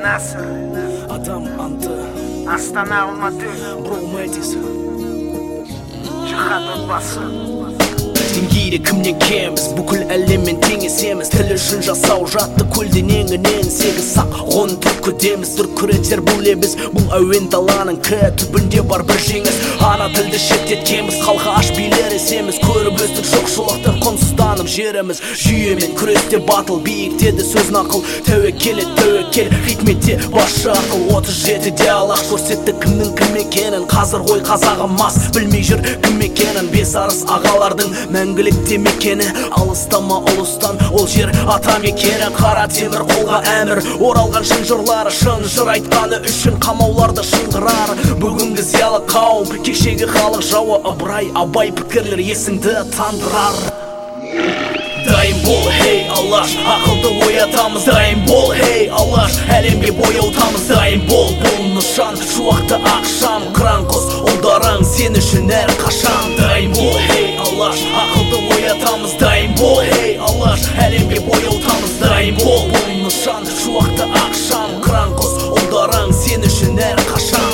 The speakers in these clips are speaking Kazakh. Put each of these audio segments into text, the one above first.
Адам Анты, Астана Алматы, Броу Мэтис. Жихад отбасы. Деңгейде кімнен кембіз, бүкіл әлеммен теңесеміз. Тіл үшін жасау жатты көлденеңінен сегіз сақ ғон түркідеміз. Дүркіретер бұл лебіз, бұл әуен даланың түбінде бар бір жеңіс. Ана тілді шеттеткенбіз, халқы аш билер есеміз. Көріп өстік жоқшылықтың құнсызданып жеріміз. Жүйемен күресте батыл, биіктеді сөз нақыл. Тәуекел, хикметте басшы ақыл. 37-де алаш көрсетті кімнің кім екенін. Қазір ғой қазағым мас, білмей жүр кім екенін. Бес арыс ағалардың мәңгілікте мекені. Алыстама ұлыстан ол жер ата мекені. Қара темір қолға әмір, оралған шын жырлары. Шын жыр айтқаны үшін қамауларды шыңғырар. Бүгінгі зиялы қауым, кешегі халық жауы. Ыбырай, Абай пікірлер есіңді тандырар. Дайын бол, хей алаш, ақылды оятамыз. Дайын бол, хей алаш, әлемге бояутамыз. Дайын бол, бұл нышан, шуақты ақшам. Қыран құс, ұлдарың сен үшін әр қашан. Дайын бол, хей алаш, ақылды оятамыз. Дайын бол, хей алаш, әлемге бояутамыз. Дайын бол, бұл нышан, шуақты ақшам. Қыран құс, ұлдарың сен үшін әр қашан.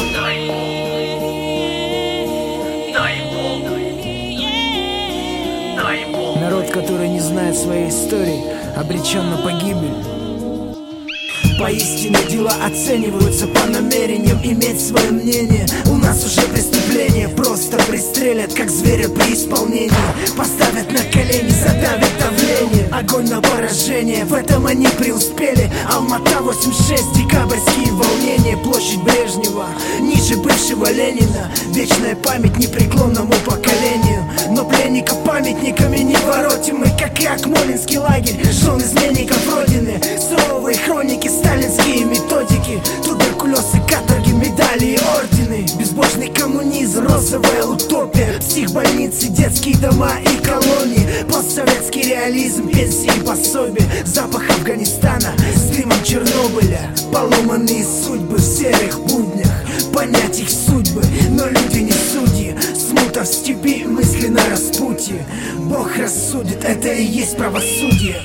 Народ, который не знает своей истории, обречен на погибель. Поистине дела оцениваются по намерениям. Иметь свое мнение у нас уже преступление. Просто пристрелят, как зверя при исполнении. Поставят на колени, задавят давление. Огонь на поражение, в этом они преуспели. Алмата 86, декабрьские волнения. Площадь Брежнева, ниже бывшего Ленина. Вечная память непреклонному поколению. Но пленников памятниками не воротим мы, как и Акмолинский лагерь жен изменников родины. Суровые хроники, сталинские методики. Туберкулез и каторги, медали и ордены. Безбожный коммунизм, розовая утопия. Психбольницы, детские дома и колонии. Постсоветский реализм, пенсии и пособия. Запах Афганистана с дымом Чернобыля. Поломанные судьбы в серых буднях. Понять их судьбы, но люди не судьи. Смута в степи, мысли на распутье. Бог рассудит, это и есть правосудие.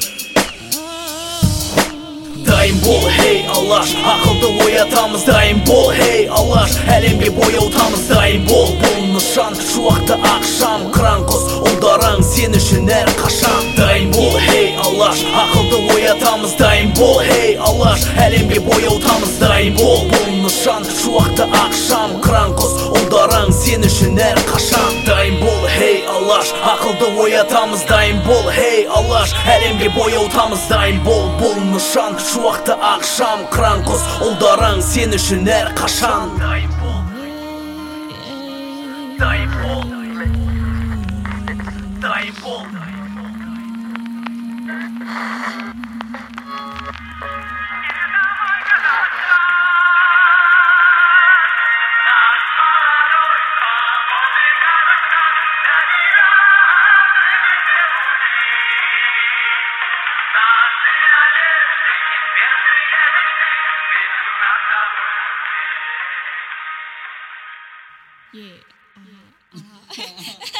Дайын бол, хей алаш, ақылды оятамыз. Дайын бол, хей алаш, әлемге бояутамыз. Дайын бол, бұл нышан, шуақты ақшам. Қыран құс, ұлдарың сен үшін әр қашан. Дайын бол, хей алаш, ақылды оятамыз. Дайын бол, хей алаш, әлемге бояутамыз. Дайын бол, бұл нышан, шуақты ақшам. Қыран құс, ұлдарың сен үшін әр қашан. Дайын бол, хей алаш, ақылды оятамыз. Дайын бол, хей алаш, әлемге бояутамыз. Дайын бол, бұл нышан, шуақты ақшам. Қыран құс, ұлдарың сен үшін әр қашан. Дайын бол, дайын бол, дайын бол. Yeah.